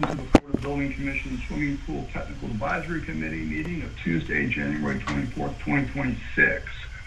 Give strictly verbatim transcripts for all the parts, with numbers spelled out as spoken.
welcome to the Florida Building Commission Swimming Pool Technical Advisory Committee meeting of Tuesday, January twenty-fourth, twenty twenty-six.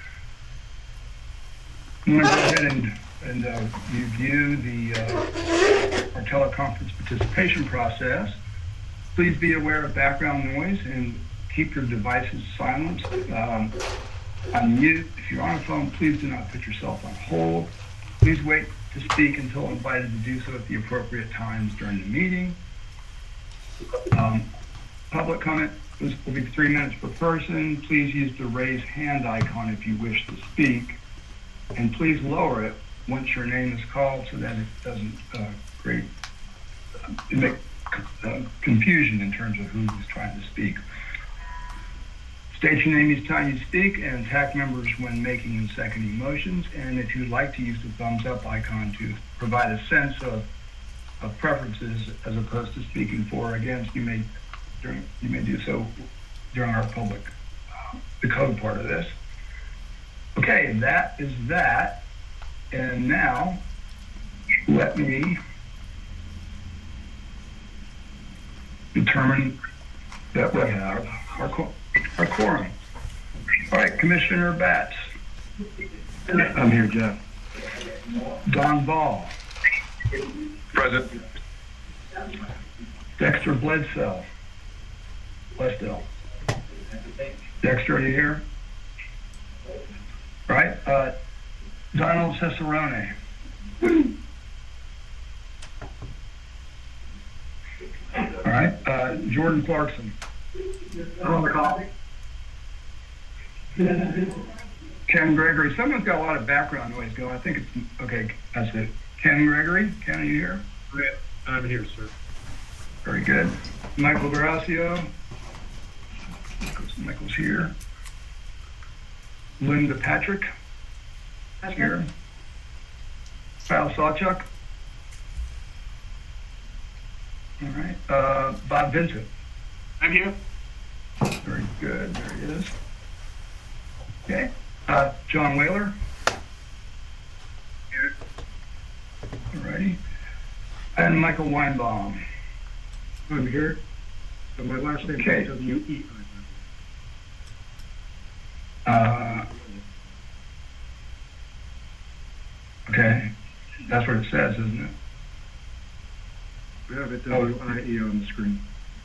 I'm going to go ahead and, and uh, review the uh, our teleconference participation process. Please be aware of background noise and keep your devices silent. Um, on mute. If you're on a phone, please do not put yourself on hold. Please wait to speak until invited to do so at the appropriate times during the meeting. Um, public comment will be three minutes per person. Please use the raise hand icon if you wish to speak, and please lower it once your name is called so that it doesn't uh, create uh, make uh, confusion in terms of who is trying to speak. State your name each time you speak and tag members when making and seconding motions. And if you'd like to use the thumbs up icon to provide a sense of, of preferences as opposed to speaking for or against, you may during you may do so during our public uh, the code part of this. Okay, that is that. And now let me determine that we have our co- Our quorum. All right, Commissioner Batts. I'm here, Jeff. Don Ball. Present. Dexter Bledsoe. Westdale. Dexter, are you here? All right. Uh, Donald Cesarone. All right. Uh, Jordan Clarkson. I'm on the call. Ken Gregory. Someone's got a lot of background noise going. I think it's okay. That's it. Ken Gregory. Ken, are you here? I'm here, sir. Very good. Michael Gracio. Michael's, Michael's here. Linda Patrick. Is here. Kyle Sawchuk. All right. Uh, Bob Vincent. I'm here. Very good. There he is. Okay. Uh, John Whaler. Here. All righty. And Michael Weinbaum. I'm here. So my last name Okay. is W E. Uh, okay. That's what it says, isn't it? We have it W I E on the screen.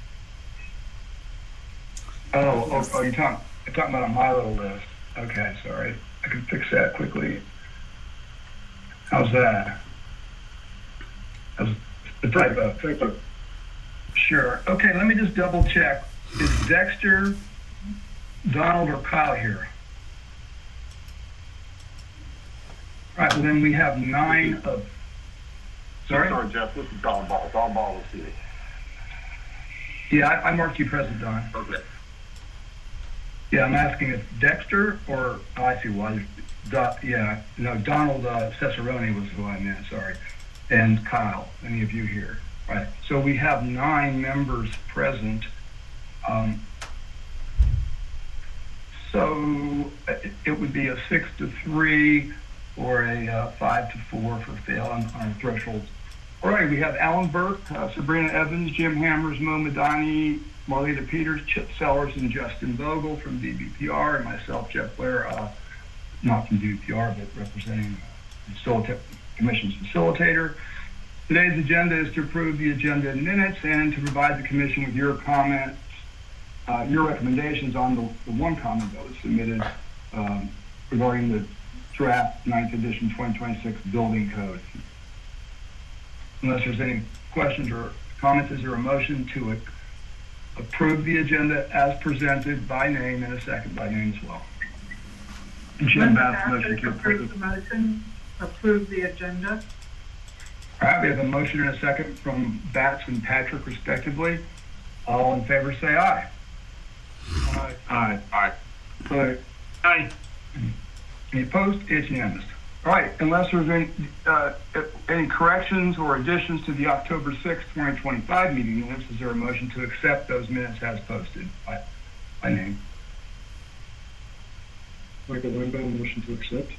Oh, oh, oh, you're talking, you're talking about on my little list. Okay, sorry. I can fix that quickly. How's that? That's the typo. Thank you. Sure. Okay, let me just double check. Is Dexter, Donald, or Kyle here? All right, well then we have nine of, sorry? Sorry, Jeff, this is Don Ball. Don Ball is here. Yeah, I, I marked you present, Don. Okay. Yeah, I'm asking if Dexter or, oh, I see why. Do, yeah, no, Donald uh, Cesarone was who I meant, sorry. And Kyle, any of you here. Right. So we have nine members present. Um, so it, it would be a six to three or a uh, five to four for fail on, on thresholds. All right, we have Alan Burke, uh, Sabrina Evans, Jim Hammers, Mo Madani, Marlita Peters, Chip Sellers, and Justin Vogel from D B P R, and myself, Jeff Blair, uh, not from D B P R, but representing the facilita- Commission's facilitator. Today's agenda is to approve the agenda in minutes and to provide the Commission with your comments, uh, your recommendations on the, the one comment that was submitted um, regarding the draft ninth edition twenty twenty-six building code. Unless there's any questions or comments, is there a motion to a, approve the agenda as presented by name and a second by name as well? Jim Bass, motion to approve. The motion, approve the agenda. All right, we have a motion and a second from Batts and Patrick respectively. All in favor say aye. Aye. Aye. Aye. Aye. Aye. Any opposed? It's unanimous. All right, unless there's any, uh, any corrections or additions to the October sixth, twenty twenty-five meeting minutes, is there a motion to accept those minutes as posted by, by name? Michael Weinbaum, motion to accept.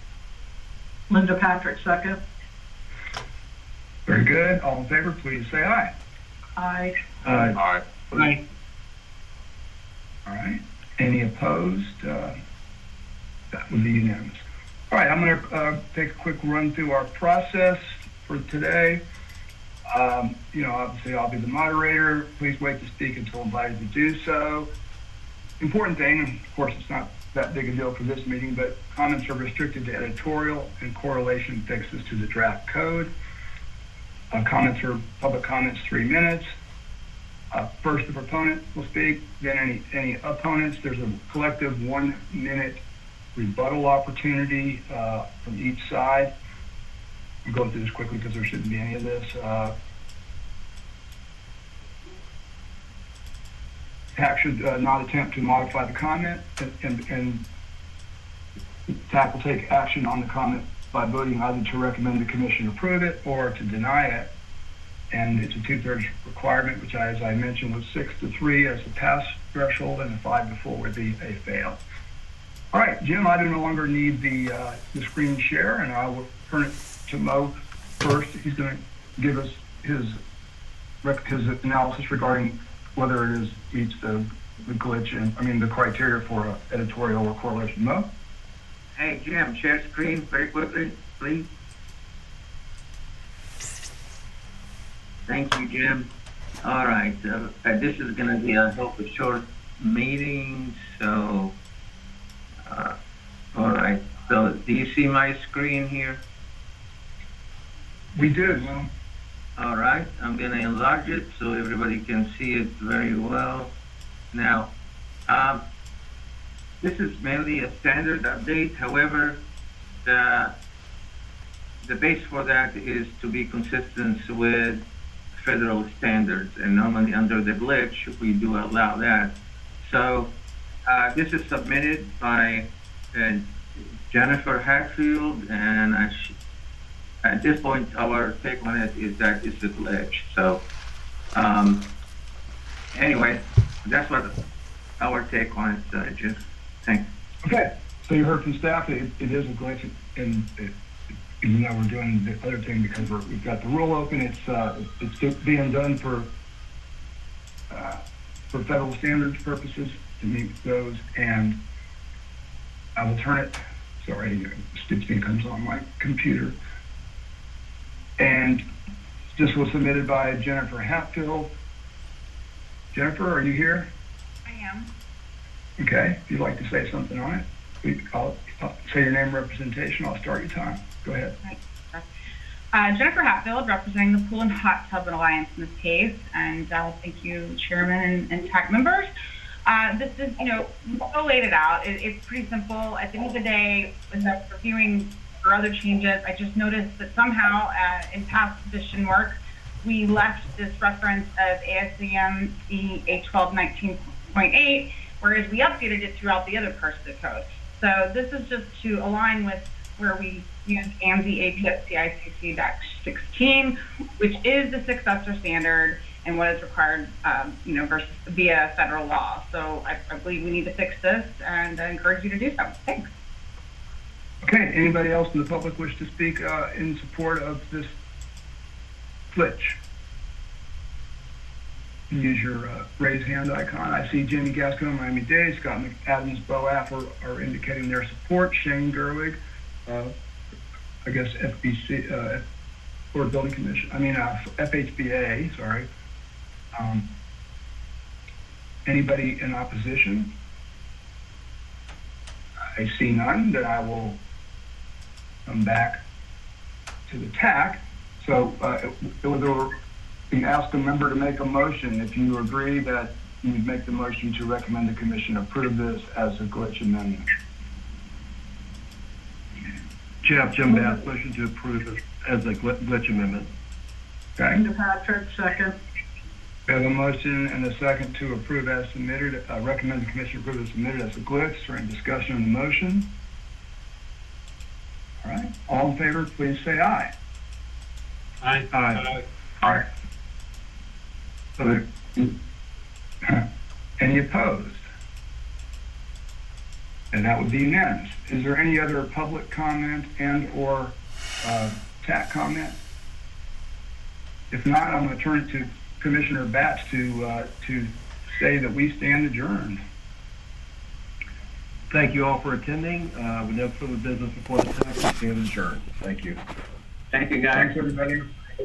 Linda Patrick, second. Very good. All in favor, please say aye. Aye. Aye. Aye. All right. Any opposed? Uh, That would be unanimous. All right, I'm going to uh, take a quick run through our process for today. Um, you know, obviously I'll be the moderator. Please wait to speak until invited to do so. Important thing, and of course it's not that big a deal for this meeting, but comments are restricted to editorial and correlation fixes to the draft code. Uh, comments are public comments, three minutes. Uh, first, the proponent will speak, then any, any opponents. There's a collective one minute rebuttal opportunity uh, from each side. I'm going through this quickly because there shouldn't be any of this. Uh, T A C should uh, not attempt to modify the comment, and, and, and T A C will take action on the comment by voting either to recommend the commission approve it or to deny it. And it's a two-thirds requirement, which, I, as I mentioned, was six to three as the pass threshold, and a five to four would be a fail. All right, Jim, I no longer need the uh, the screen share, and I will turn it to Mo first. He's going to give us his his analysis regarding whether it is meets the, the glitch and I mean the criteria for uh, editorial or correlation. Mo? Hey, Jim, share screen very quickly, please. Thank you, Jim. All right, uh, this is going to be a hope a short meeting, so. Uh, all right, so do you see my screen here? We did, Mo. All right, I'm going to enlarge it so everybody can see it very well. Now, um, this is mainly a standard update. However, the, the base for that is to be consistent with federal standards, and normally under the glitch, we do allow that. So, Uh, this is submitted by uh, Jennifer Hatfield, and I sh at this point, our take on it is that it's a glitch. So, um, anyway, that's what our take on it, uh, Jim. Thanks. Okay, so you heard from staff that it, it is a glitch, and it, even though we're doing the other thing because we're, we've got the rule open, it's uh, it's being done for uh, for federal standards purposes to meet those, and I will turn it. Sorry, stupid thing comes on my computer, and this was submitted by Jennifer Hatfield. Jennifer, are you here? I am. Okay, if you'd like to say something on it, we, I'll, I'll say your name and representation. I'll start your time. Go ahead. Uh, Jennifer Hatfield, representing the Pool and Hot Tub Alliance in this case, and uh, thank you, Chairman and, and T A C members. Uh, this is, you know, Mo laid it out. It, it's pretty simple. At the end of the day, as I was reviewing for other changes, I just noticed that somehow uh, in past edition work, we left this reference of A S C M E A twelve nineteen point eight, whereas we updated it throughout the other parts of the code. So this is just to align with where we use A M Z A P S C I C C sixteen, which is the successor standard and what is required, um, you know, versus via federal law. So I, I believe we need to fix this, and I encourage you to do so. Thanks. Okay, anybody else in the public wish to speak uh, in support of this glitch? Use your uh, raise hand icon. I see Jamie Gasco, Miami Dade, Scott McAdams, Bo Aff are, are indicating their support. Shane Gerwig, uh, I guess F B C, uh, or Building Commission, I mean uh, F H B A, sorry. Um, anybody in opposition? I see none, then I will come back to the T A C. So uh, it, it we ask a member to make a motion. If you agree that you would make the motion to recommend the commission approve this as a glitch amendment. Jeff, Jim Bass, motion to approve it as a glitch amendment. Okay. Linda Patrick, second. We have a motion and a second to approve as submitted, uh, recommend the commission approve as submitted as a glitch. Is there any discussion on the motion? All right. All in favor, please say aye. Aye. Aye. All right. So, any opposed? And that would be unanimous. Is there any other public comment and or uh, T A C comment? If not, I'm going to turn it to Commissioner Batts to, uh, to say that we stand adjourned. Thank you all for attending. Uh, with no further business before the council, stand adjourned. Thank you. Thank you, guys. Thanks, everybody.